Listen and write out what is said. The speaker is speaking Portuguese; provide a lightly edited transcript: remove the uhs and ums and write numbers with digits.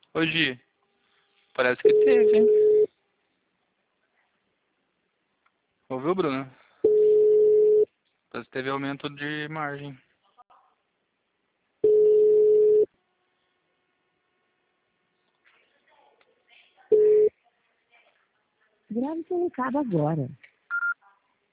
Hoje, parece que teve, hein? Ouviu, Bruno? Parece que teve aumento de margem. Grave seu recado agora.